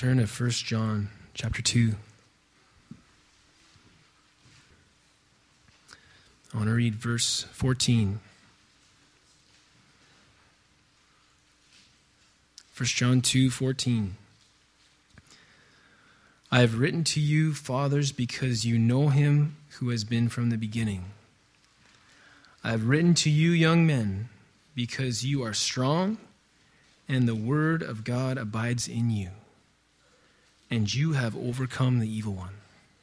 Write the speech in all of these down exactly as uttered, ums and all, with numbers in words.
Turn to First John chapter two. I want to read verse fourteen. First John two fourteen. I have written to you, fathers, because you know him who has been from the beginning. I have written to you, young men, because you are strong, and the word of God abides in you, and you have overcome the evil one.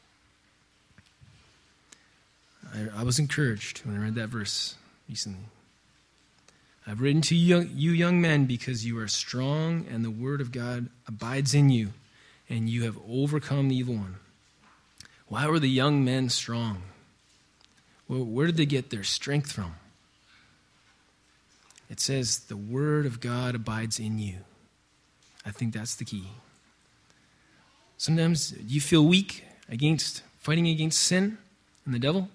I, I was encouraged when I read that verse recently. I've written to you, you young men because you are strong, and the word of God abides in you, and you have overcome the evil one. Why were the young men strong? Well, where did they get their strength from? It says, the word of God abides in you. I think that's the key. Sometimes you feel weak against fighting against sin and the devil.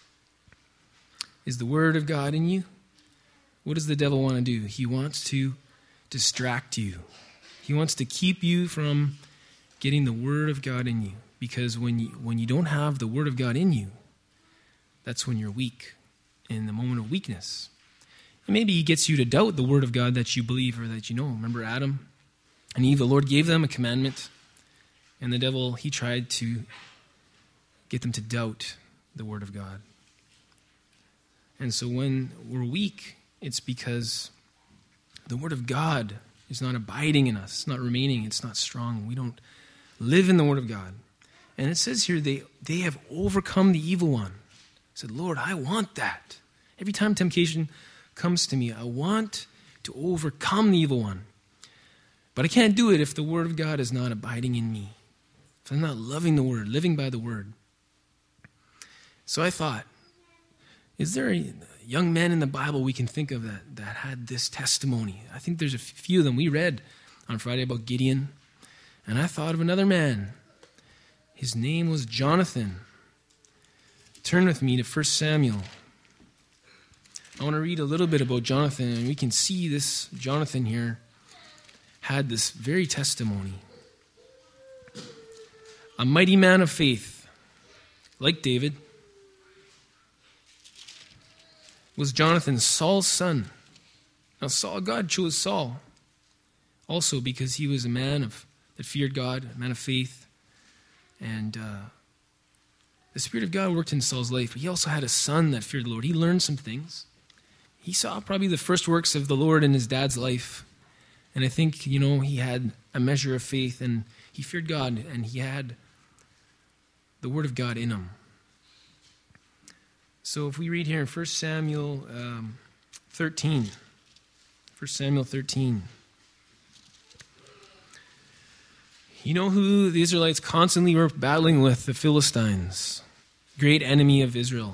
Is the word of God in you? What does the devil want to do? He wants to distract you. He wants to keep you from getting the word of God in you. Because when you, when you don't have the word of God in you, that's when you're weak, in the moment of weakness. And maybe he gets you to doubt the word of God that you believe or that you know. Remember Adam and Eve, the Lord gave them a commandment, and the devil, he tried to get them to doubt the word of God. And so when we're weak, it's because the word of God is not abiding in us, it's not remaining, it's not strong. We don't live in the word of God. And it says here, they, they have overcome the evil one. I said, Lord, I want that. Every time temptation comes to me, I want to overcome the evil one. But I can't do it if the word of God is not abiding in me. If I'm not loving the word, living by the word. So I thought, is there a young man in the Bible we can think of that, that had this testimony? I think there's a few of them. We read on Friday about Gideon. And I thought of another man. His name was Jonathan. Turn with me to First Samuel. I want to read a little bit about Jonathan, and we can see this Jonathan here had this very testimony. A mighty man of faith, like David, was Jonathan, Saul's son. Now Saul, God chose Saul also because he was a man of that feared God, a man of faith. And uh, the Spirit of God worked in Saul's life, but he also had a son that feared the Lord. He learned some things. He saw probably the first works of the Lord in his dad's life. And I think, you know, he had a measure of faith, and he feared God, and he had the Word of God in him. So if we read here in First Samuel um, thirteen, First Samuel thirteen, you know who the Israelites constantly were battling with? The Philistines, great enemy of Israel.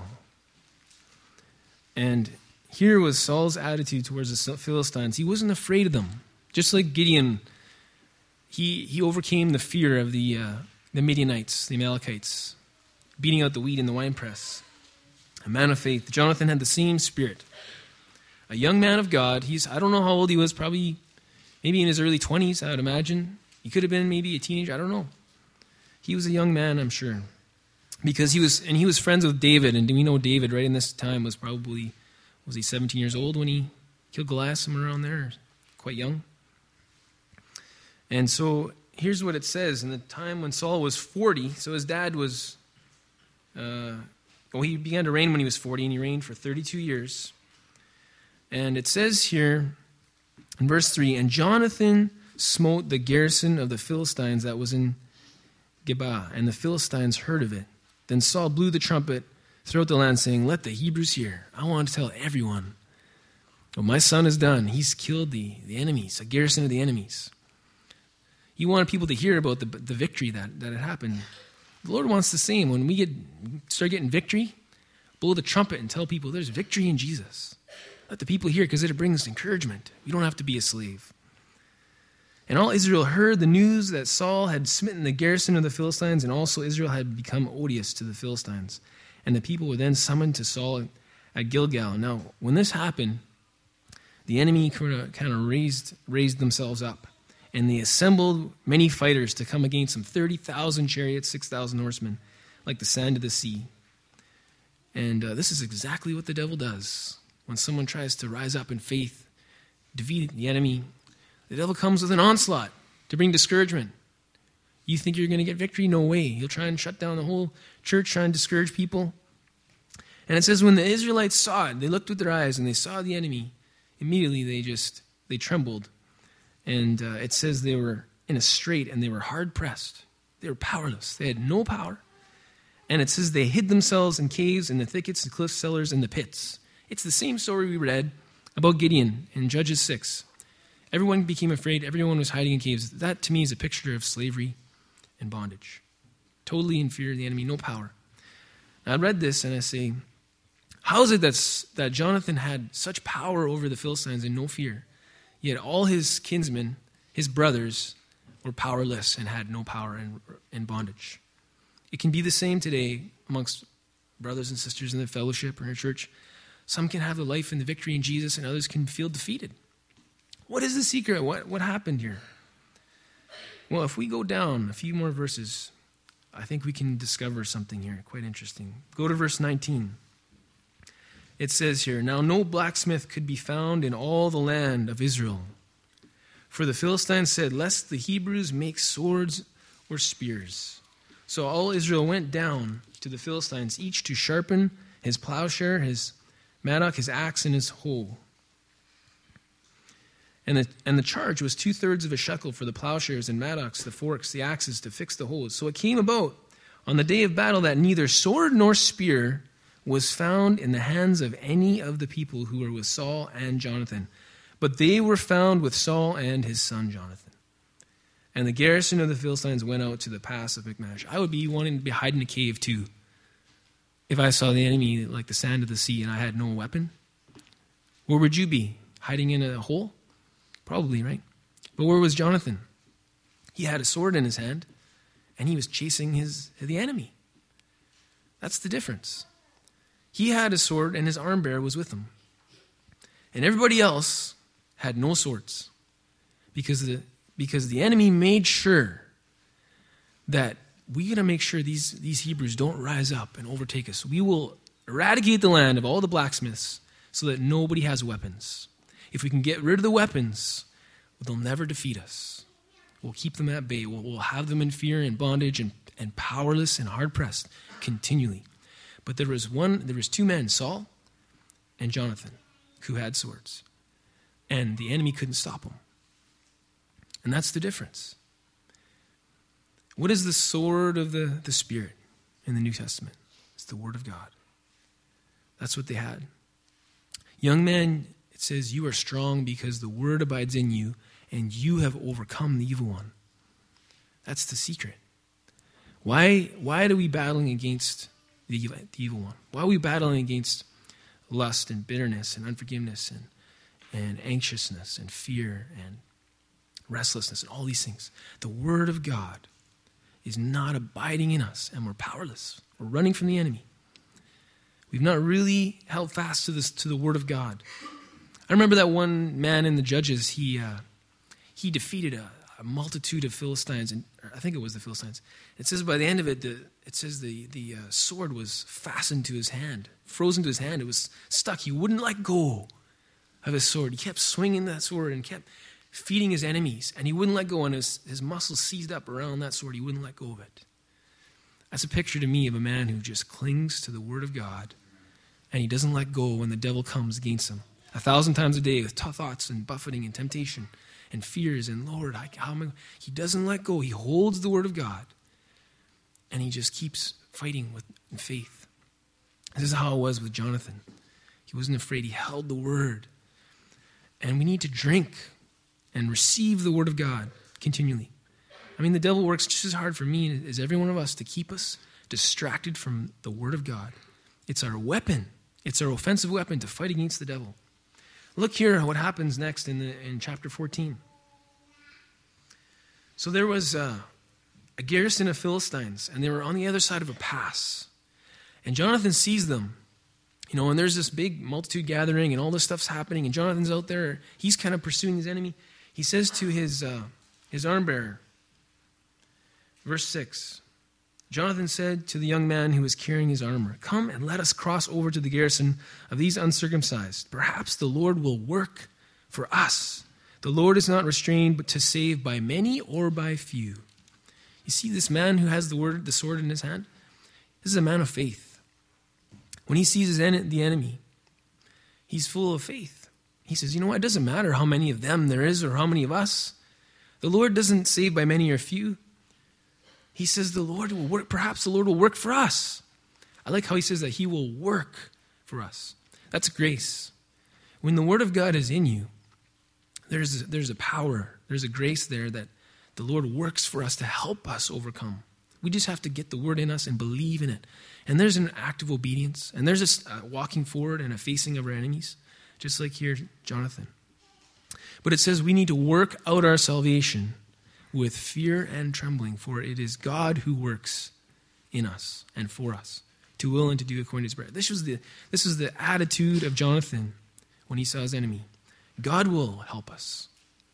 And here was Saul's attitude towards the Philistines. He wasn't afraid of them. Just like Gideon, he he overcame the fear of the uh, the Midianites, the Amalekites, beating out the wheat in the winepress. A man of faith. Jonathan had the same spirit. A young man of God. He's I don't know how old he was. Probably maybe in his early twenties, I would imagine. He could have been maybe a teenager. I don't know. He was a young man, I'm sure, because he was and he was friends with David. And we know David right in this time was probably was he seventeen years old when he killed Goliath, somewhere around there, quite young. And so here's what it says. In the time when Saul was forty, so his dad was, uh, well, he began to reign when he was forty, and he reigned for thirty-two years. And it says here in verse three, and Jonathan smote the garrison of the Philistines that was in Geba, and the Philistines heard of it. Then Saul blew the trumpet throughout the land, saying, let the Hebrews hear. I want to tell everyone what my son has done. He's killed the, the enemies, a garrison of the enemies. He wanted people to hear about the, the victory that, that had happened. The Lord wants the same. When we get start getting victory, blow the trumpet and tell people there's victory in Jesus. Let the people hear, because it brings encouragement. You don't have to be a slave. And all Israel heard the news that Saul had smitten the garrison of the Philistines, and also Israel had become odious to the Philistines. And the people were then summoned to Saul at Gilgal. Now, when this happened, the enemy kind of raised, raised themselves up. And they assembled many fighters to come against them, thirty thousand chariots, six thousand horsemen, like the sand of the sea. And uh, this is exactly what the devil does. When someone tries to rise up in faith, defeat the enemy, the devil comes with an onslaught to bring discouragement. You think you're going to get victory? No way. He'll try and shut down the whole church, try and discourage people. And it says when the Israelites saw it, they looked with their eyes and they saw the enemy, immediately they just, they trembled. And uh, it says they were in a strait and they were hard pressed. They were powerless. They had no power. And it says they hid themselves in caves, in the thickets, the cliff cellars, and the pits. It's the same story we read about Gideon in Judges six. Everyone became afraid. Everyone was hiding in caves. That, to me, is a picture of slavery and bondage. Totally in fear of the enemy, no power. Now, I read this and I say, how is it that's, that Jonathan had such power over the Philistines and no fear, yet all his kinsmen, his brothers, were powerless and had no power and, and bondage? It can be the same today amongst brothers and sisters in the fellowship or in a church. Some can have the life and the victory in Jesus, and others can feel defeated. What is the secret? What, what happened here? Well, if we go down a few more verses, I think we can discover something here quite interesting. Go to verse nineteen. It says here, "Now no blacksmith could be found in all the land of Israel. For the Philistines said, 'Lest the Hebrews make swords or spears.' So all Israel went down to the Philistines, each to sharpen his plowshare, his mattock, his axe, and his hoe. And the, and the charge was two-thirds of a shekel for the plowshares and mattocks, the forks, the axes, to fix the hoes. So it came about on the day of battle that neither sword nor spear was found in the hands of any of the people who were with Saul and Jonathan, but they were found with Saul and his son Jonathan. And the garrison of the Philistines went out to the pass of Michmash." I would be wanting to be hiding in a cave too, if I saw the enemy like the sand of the sea and I had no weapon. Where would you be? Hiding in a hole? Probably, right? But where was Jonathan? He had a sword in his hand, and he was chasing his the enemy. That's the difference. He had a sword, and his arm bearer was with him. And everybody else had no swords, because the because the enemy made sure that we got to make sure these, these Hebrews don't rise up and overtake us. We will eradicate the land of all the blacksmiths so that nobody has weapons. If we can get rid of the weapons, they'll never defeat us. We'll keep them at bay. We'll, we'll have them in fear and bondage and, and powerless and hard-pressed continually. But there was one, there was two men, Saul and Jonathan, who had swords. And the enemy couldn't stop them. And that's the difference. What is the sword of the, the Spirit in the New Testament? It's the Word of God. That's what they had. Young man, it says, "You are strong because the Word abides in you, and you have overcome the evil one." That's the secret. Why, why are we battling against the evil, the evil one? Why are we battling against lust and bitterness and unforgiveness and, and anxiousness and fear and restlessness and all these things? The Word of God is not abiding in us, and we're powerless. We're running from the enemy. We've not really held fast to this to the Word of God. I remember that one man in the Judges, he uh, he defeated a, a multitude of Philistines, and I think it was the Philistines. It says by the end of it, the, it says the, the uh, sword was fastened to his hand, frozen to his hand. It was stuck. He wouldn't let go of his sword. He kept swinging that sword and kept feeding his enemies, and he wouldn't let go, and his, his muscles seized up around that sword. He wouldn't let go of it. That's a picture to me of a man who just clings to the Word of God, and he doesn't let go when the devil comes against him. A thousand times a day with tough thoughts and buffeting and temptation and fears and, Lord, I, how am I? He doesn't let go. He holds the Word of God, and he just keeps fighting with in faith. This is how it was with Jonathan. He wasn't afraid. He held the Word. And we need to drink and receive the Word of God continually. I mean, the devil works just as hard for me as every one of us to keep us distracted from the Word of God. It's our weapon. It's our offensive weapon to fight against the devil. Look here what happens next in the in chapter fourteen. So there was a, a garrison of Philistines, and they were on the other side of a pass. And Jonathan sees them. You know, and there's this big multitude gathering, and all this stuff's happening, and Jonathan's out there. He's kind of pursuing his enemy. He says to his uh, his arm bearer. Verse six. Jonathan said to the young man who was carrying his armor, "Come and let us cross over to the garrison of these uncircumcised. Perhaps the Lord will work for us. The Lord is not restrained but to save by many or by few." You see this man who has the word, the sword in his hand? This is a man of faith. When he sees his en- the enemy, he's full of faith. He says, you know what? It doesn't matter how many of them there is or how many of us. The Lord doesn't save by many or few. He says the Lord will work, perhaps the Lord will work for us. I like how he says that he will work for us. That's grace. When the word of God is in you, there's a, there's a power, there's a grace there that the Lord works for us to help us overcome. We just have to get the word in us and believe in it. And there's an act of obedience, and there's a walking forward and a facing of our enemies, just like here, Jonathan. But it says we need to work out our salvation with fear and trembling, for it is God who works in us and for us, to will and to do according to his prayer. This was the this was the attitude of Jonathan when he saw his enemy. God will help us.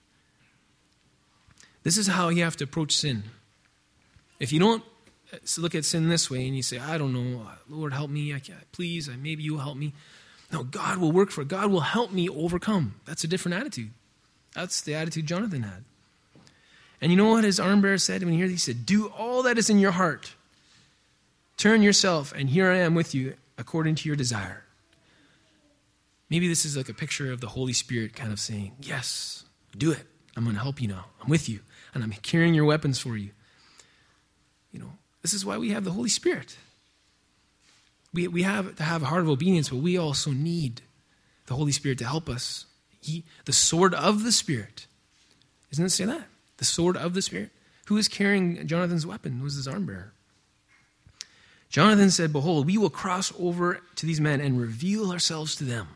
This is how you have to approach sin. If you don't look at sin this way and you say, I don't know, Lord, help me, I can't, please, maybe you'll help me. No, God will work for it. God will help me overcome. That's a different attitude. That's the attitude Jonathan had. And you know what his arm bearer said when he heard this? He said, do all that is in your heart. Turn yourself, and here I am with you according to your desire. Maybe this is like a picture of the Holy Spirit kind of saying, yes, do it. I'm going to help you now. I'm with you, and I'm carrying your weapons for you. You know, this is why we have the Holy Spirit. We we have to have a heart of obedience, but we also need the Holy Spirit to help us. He, the sword of the Spirit. Doesn't it say that? The sword of the Spirit. Who is carrying Jonathan's weapon? It was his arm bearer. Jonathan said, behold, we will cross over to these men and reveal ourselves to them.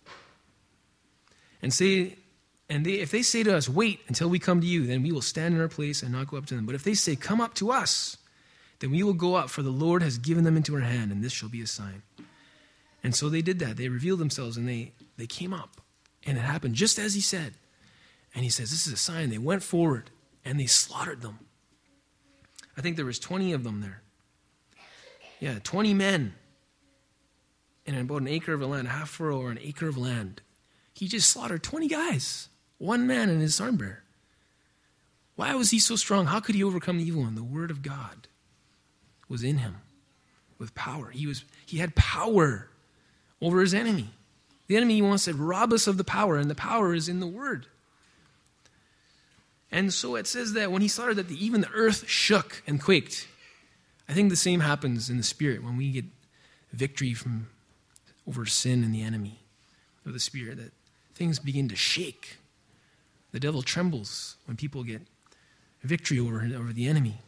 And say, and they, if they say to us, wait until we come to you, then we will stand in our place and not go up to them. But if they say, come up to us, then we will go up, for the Lord has given them into our hand, and this shall be a sign. And so they did that. They revealed themselves, and they, they came up. And it happened just as he said. And he says, this is a sign. They went forward, and they slaughtered them. I think there was twenty of them there. Yeah, twenty men in about an acre of land, a half furrow or an acre of land. He just slaughtered twenty guys. One man and his arm bearer. Why was he so strong? How could he overcome the evil one? The word of God was in him with power. He was he had power over his enemy. The enemy once said, rob us of the power, and the power is in the word. And so it says that when he slaughtered that, the, even the earth shook and quaked. I think the same happens in the spirit when we get victory from over sin and the enemy of the spirit, that things begin to shake. The devil trembles when people get victory over, over the enemy.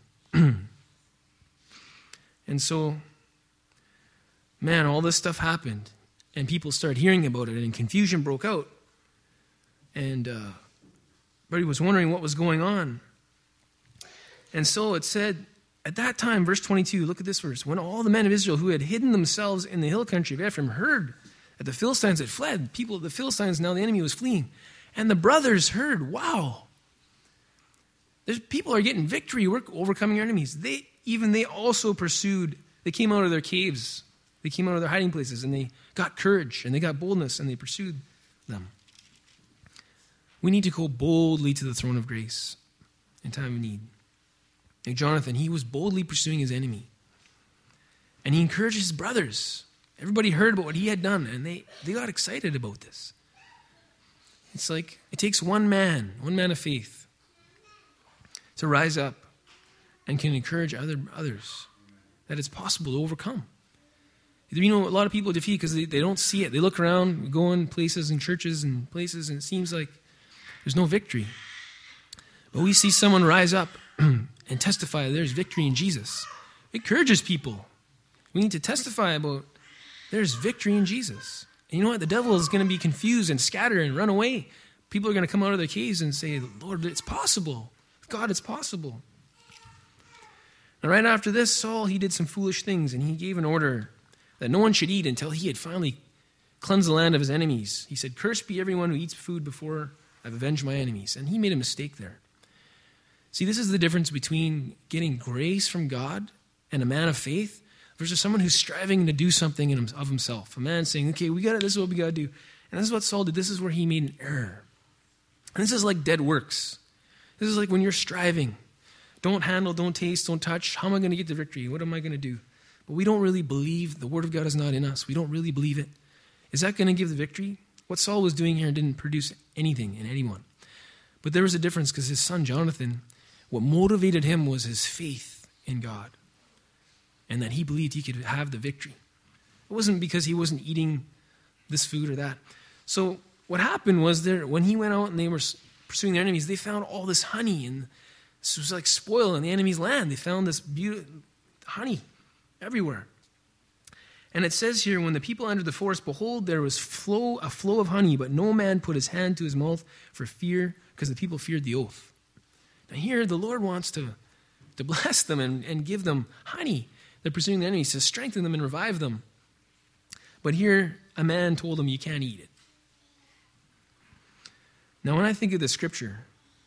And so, man, all this stuff happened, and people started hearing about it, and confusion broke out. And uh, everybody was wondering what was going on. And so it said, at that time, verse twenty-two, look at this verse. When all the men of Israel who had hidden themselves in the hill country of Ephraim heard that the Philistines had fled, people of the Philistines, now the enemy was fleeing. And the brothers heard, wow, there's, people are getting victory, we're overcoming our enemies. They even they also pursued, they came out of their caves, they came out of their hiding places, and they got courage, and they got boldness, and they pursued them. We need to go boldly to the throne of grace in time of need. Like Jonathan, he was boldly pursuing his enemy. And he encouraged his brothers. Everybody heard about what he had done, and they, they got excited about this. It's like it takes one man, one man of faith, to rise up and can encourage other others that it's possible to overcome. You know, a lot of people defeat because they, they don't see it. They look around, go in places and churches and places, and it seems like there's no victory. But we see someone rise up and testify there's victory in Jesus. It encourages people. We need to testify about there's victory in Jesus. And you know what? The devil is going to be confused and scatter and run away. People are going to come out of their caves and say, Lord, it's possible. God, it's possible. And right after this, Saul, he did some foolish things, and he gave an order that no one should eat until he had finally cleansed the land of his enemies. He said, cursed be everyone who eats food before I've avenged my enemies. And he made a mistake there. See, this is the difference between getting grace from God and a man of faith versus someone who's striving to do something in him, of himself. A man saying, okay, we got it, this is what we got to do. And this is what Saul did. This is where he made an error. And this is like dead works. This is like when you're striving. Don't handle, don't taste, don't touch. How am I going to get the victory? What am I going to do? But we don't really believe. The word of God is not in us. We don't really believe it. Is that going to give the victory? What Saul was doing here didn't produce anything in anyone. But there was a difference because his son Jonathan, what motivated him was his faith in God and that he believed he could have the victory. It wasn't because he wasn't eating this food or that. So what happened was there when he went out and they were pursuing their enemies, they found all this honey, and this was like spoil in the enemy's land. They found this beautiful honey everywhere. And it says here, when the people entered the forest, behold, there was flow a flow of honey, but no man put his hand to his mouth for fear, because the people feared the oath. Now here, the Lord wants to, to bless them and, and give them honey. They're pursuing the enemies to strengthen them and revive them. But here, a man told them, you can't eat it. Now, when I think of the scripture,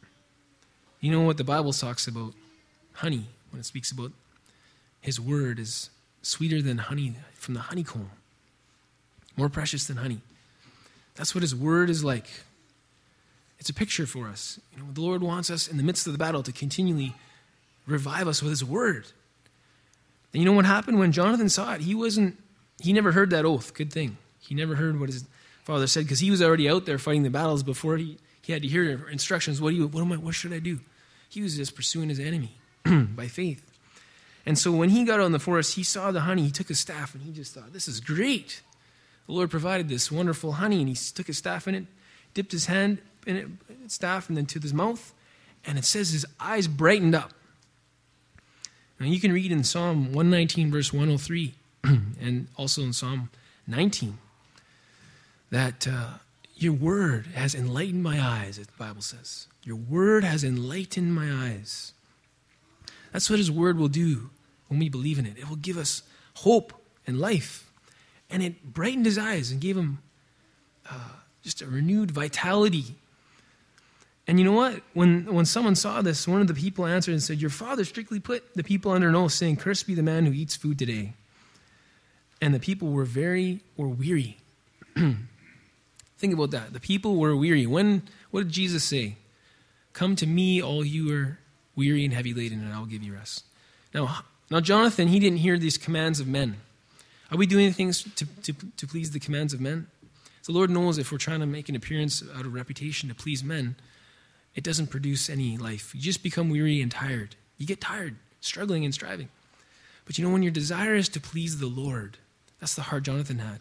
you know what the Bible talks about honey, when it speaks about his word is sweeter than honey from the honeycomb, more precious than honey. That's what his word is like. It's a picture for us. You know, the Lord wants us in the midst of the battle to continually revive us with his word. And you know what happened when Jonathan saw it? He wasn't, he never heard that oath. Good thing. He never heard what his father said, because he was already out there fighting the battles before he, he had to hear instructions. What do you, what am I, what should I do? He was just pursuing his enemy by faith. And so when he got out in the forest, he saw the honey. He took his staff and he just thought, this is great. The Lord provided this wonderful honey, and he took his staff in it, dipped his hand in it, staff, and then to his mouth. And it says his eyes brightened up. Now you can read in Psalm one nineteen, verse one oh three, and also in Psalm nineteen, that uh, your word has enlightened my eyes, as the Bible says. Your word has enlightened my eyes. That's what his word will do when we believe in it. It will give us hope and life. And it brightened his eyes and gave him uh, just a renewed vitality. And you know what? When, when someone saw this, one of the people answered and said, your father strictly put the people under an oath, saying, cursed be the man who eats food today. And the people were very, were weary. Think about that. The people were weary. When, what did Jesus say? Come to me, all you are weary and heavy laden, and I'll give you rest. Now, now Jonathan, he didn't hear these commands of men. Are we doing things to, to, to please the commands of men? The Lord knows if we're trying to make an appearance out of reputation to please men, it doesn't produce any life. You just become weary and tired. You get tired, struggling and striving. But you know, when your desire is to please the Lord, that's the heart Jonathan had.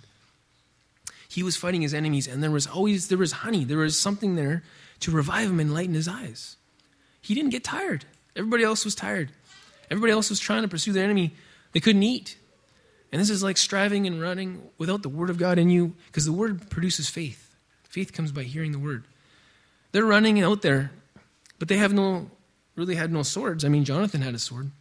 He was fighting his enemies, and there was always, there was honey. There was something there to revive him and lighten his eyes. He didn't get tired. Everybody else was tired. Everybody else was trying to pursue their enemy. They couldn't eat. And this is like striving and running without the word of God in you, because the word produces faith. Faith comes by hearing the word. They're running out there, but they have no, really had no swords. I mean, Jonathan had a sword.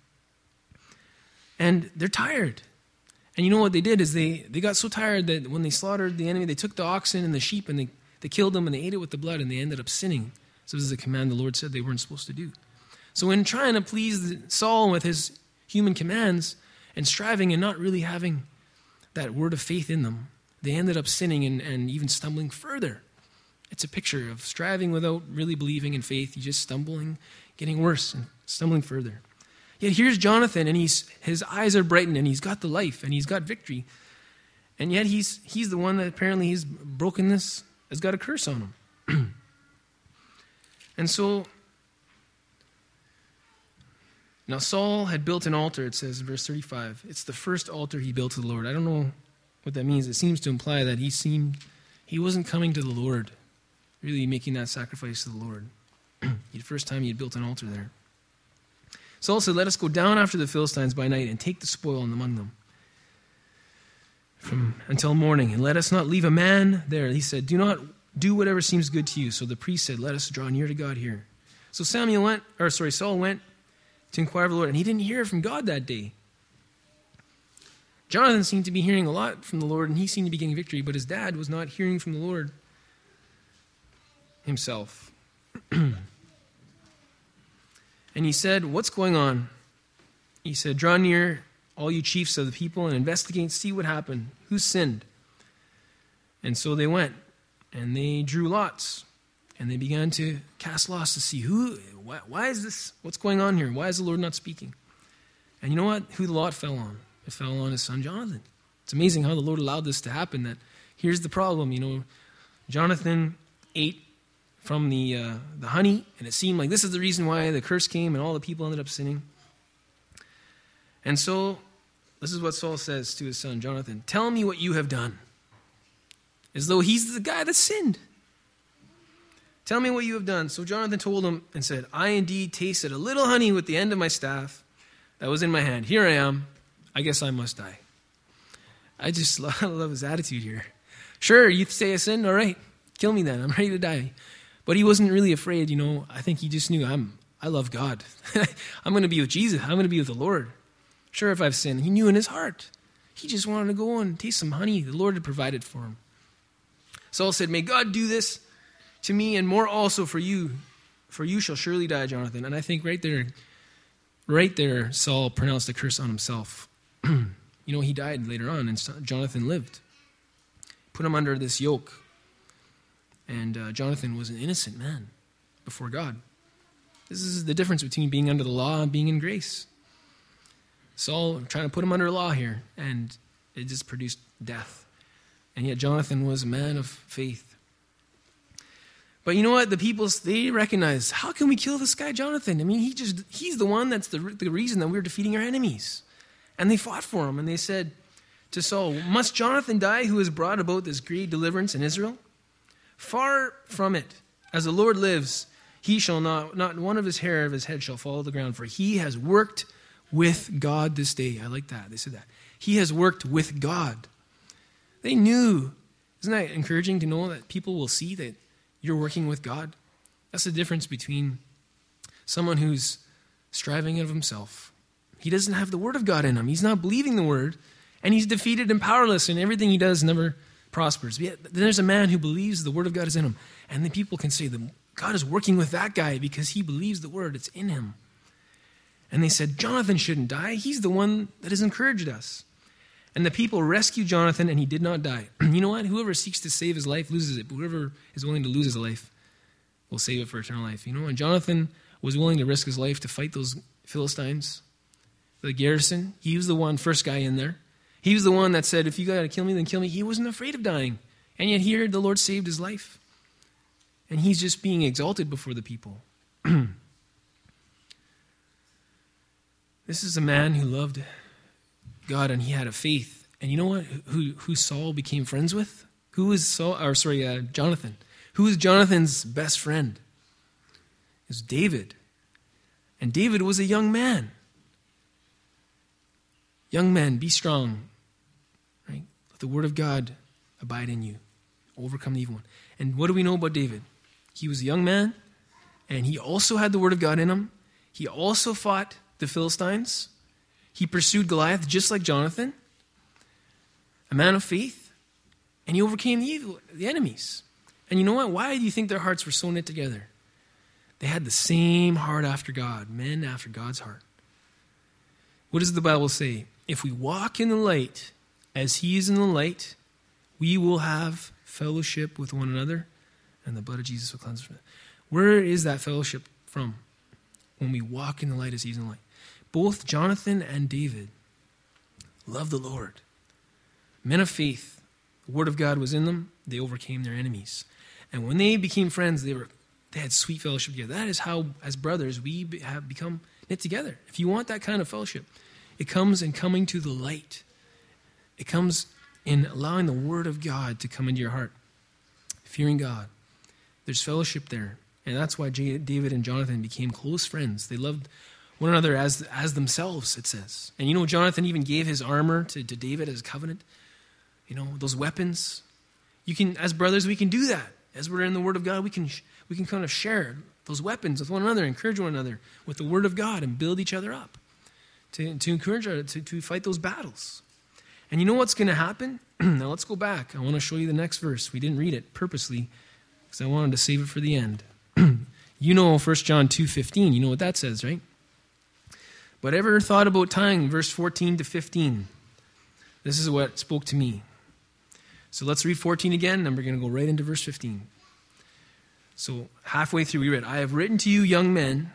And they're tired. And you know what they did is they, they got so tired that when they slaughtered the enemy, they took the oxen and the sheep and they, they killed them and they ate it with the blood, and they ended up sinning. So this is a command the Lord said they weren't supposed to do. So in trying to please Saul with his human commands and striving and not really having that word of faith in them, they ended up sinning and, and even stumbling further. It's a picture of striving without really believing in faith. You just stumbling, getting worse and stumbling further. Yet here's Jonathan, and he's his eyes are brightened, and he's got the life, and he's got victory. And yet he's he's the one that apparently his brokenness has got a curse on him. And so, now Saul had built an altar, it says in verse thirty-five. It's the first altar he built to the Lord. I don't know what that means. It seems to imply that he seemed, he wasn't coming to the Lord, really making that sacrifice to the Lord. The first time he had built an altar there. Saul said, let us go down after the Philistines by night and take the spoil among them from until morning, and let us not leave a man there. He said, do not do whatever seems good to you. So the priest said, let us draw near to God here. So Samuel went, or sorry, Saul went to inquire of the Lord, and he didn't hear from God that day. Jonathan seemed to be hearing a lot from the Lord, and he seemed to be getting victory, but his dad was not hearing from the Lord himself. And And he said, what's going on? He said, draw near, all you chiefs of the people, and investigate, see what happened. Who sinned? And so they went, and they drew lots, and they began to cast lots to see who, why, why is this, what's going on here? Why is the Lord not speaking? And you know what? Who the lot fell on? It fell on his son Jonathan. It's amazing how the Lord allowed this to happen. That here's the problem, you know, Jonathan ate from the uh, the honey, and it seemed like this is the reason why the curse came, and all the people ended up sinning. And so, this is what Saul says to his son Jonathan: tell me what you have done. As though he's the guy that sinned. Tell me what you have done. So Jonathan told him and said, I indeed tasted a little honey with the end of my staff that was in my hand. Here I am. I guess I must die. I just love, love his attitude here. Sure, you say I sinned? All right. Kill me then. I'm ready to die. But he wasn't really afraid, you know. I think he just knew, I'm, I love God. I'm going to be with Jesus. I'm going to be with the Lord. Sure, if I've sinned. He knew in his heart. He just wanted to go and taste some honey. The Lord had provided for him. Saul said, may God do this to me and more also for you, for you shall surely die, Jonathan. And I think right there, right there, Saul pronounced a curse on himself. You know, he died later on, and Jonathan lived. Put him under this yoke. And uh, Jonathan was an innocent man before God. This is the difference between being under the law and being in grace. Saul trying to put him under law here, and it just produced death. And yet Jonathan was a man of faith. But you know what? The people, they recognize, how can we kill this guy Jonathan? I mean, he just he's the one that's the, the reason that we're defeating our enemies. And they fought for him, and they said to Saul, must Jonathan die who has brought about this great deliverance in Israel? Far from it. As the Lord lives, he shall not, not one of his hair of his head shall fall to the ground, for he has worked with God this day. I like that. They said that. He has worked with God. They knew. Isn't that encouraging to know that people will see that you're working with God? That's the difference between someone who's striving out of himself. He doesn't have the word of God in him. He's not believing the word, and he's defeated and powerless, and everything he does never prospers. But yet, then there's a man who believes the word of God is in him, and then people can say that God is working with that guy because he believes the word. It's in him. And they said, Jonathan shouldn't die. He's the one that has encouraged us. And the people rescued Jonathan, and he did not die. You know what? Whoever seeks to save his life loses it, but whoever is willing to lose his life will save it for eternal life. You know, and Jonathan was willing to risk his life to fight those Philistines, the garrison. He was the one, first guy in there. He was the one that said, if you got to kill me, then kill me. He wasn't afraid of dying. And yet here, the Lord saved his life. And he's just being exalted before the people. This is a man who loved God, and he had a faith. And you know what? Who, who Saul became friends with? Who was Saul? Or sorry, uh, Jonathan. Who was Jonathan's best friend? It was David. And David was a young man. Young men, be strong. Right? Let the word of God abide in you. Overcome the evil one. And what do we know about David? He was a young man, and he also had the word of God in him. He also fought the Philistines. He pursued Goliath just like Jonathan, a man of faith, and he overcame the evil, the enemies. And you know what? Why do you think their hearts were so knit together? They had the same heart after God, men after God's heart. What does the Bible say? If we walk in the light as he is in the light, we will have fellowship with one another, and the blood of Jesus will cleanse us from it. Where is that fellowship from? When we walk in the light as he's in the light. Both Jonathan and David loved the Lord. Men of faith. The word of God was in them. They overcame their enemies. And when they became friends, they were they had sweet fellowship together. That is how, as brothers, we have become knit together. If you want that kind of fellowship, it comes in coming to the light. It comes in allowing the word of God to come into your heart. Fearing God. There's fellowship there. And that's why David and Jonathan became close friends. They loved one another as as themselves, it says. And you know, Jonathan even gave his armor to, to David as a covenant. You know, those weapons. You can, as brothers, we can do that. As we're in the Word of God, we can we can kind of share those weapons with one another, encourage one another with the Word of God, and build each other up to, to encourage us to, to fight those battles. And you know what's going to happen? Now let's go back. I want to show you the next verse. We didn't read it purposely because I wanted to save it for the end. You know First John two fifteen. You know what that says, right? But ever thought about tying verse fourteen to fifteen? This is what spoke to me. So let's read fourteen again, and we're going to go right into verse fifteen. So halfway through we read, I have written to you, young men,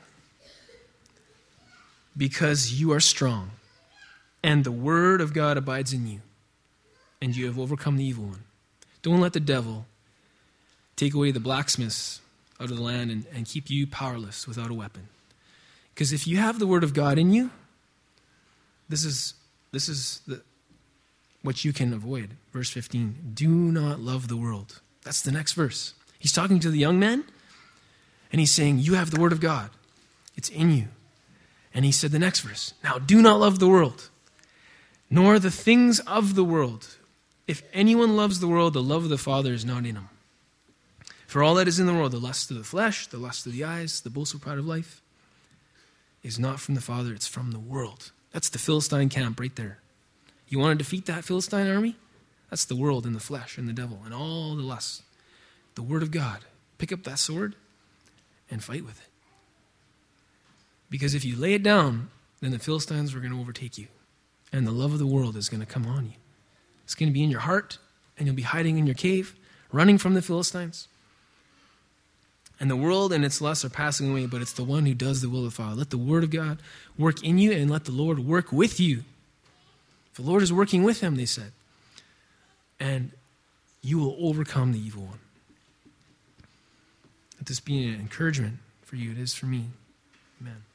because you are strong, and the word of God abides in you, and you have overcome the evil one. Don't let the devil take away the blacksmiths out of the land and, and keep you powerless without a weapon. Because if you have the word of God in you, this is this is the, what you can avoid. Verse fifteen, do not love the world. That's the next verse. He's talking to the young men, and he's saying, you have the word of God. It's in you. And he said the next verse, now do not love the world, nor the things of the world. If anyone loves the world, the love of the Father is not in him. For all that is in the world, the lust of the flesh, the lust of the eyes, the boastful pride of life, is not from the Father, it's from the world. That's the Philistine camp right there. You want to defeat that Philistine army? That's the world and the flesh and the devil and all the lusts. The word of God. Pick up that sword and fight with it. Because if you lay it down, then the Philistines are going to overtake you. And the love of the world is going to come on you. It's going to be in your heart, and you'll be hiding in your cave, running from the Philistines. And the world and its lusts are passing away, but it's the one who does the will of the Father. Let the word of God work in you, and let the Lord work with you. The Lord is working with him, they said. And you will overcome the evil one. Let this be an encouragement for you. It is for me. Amen.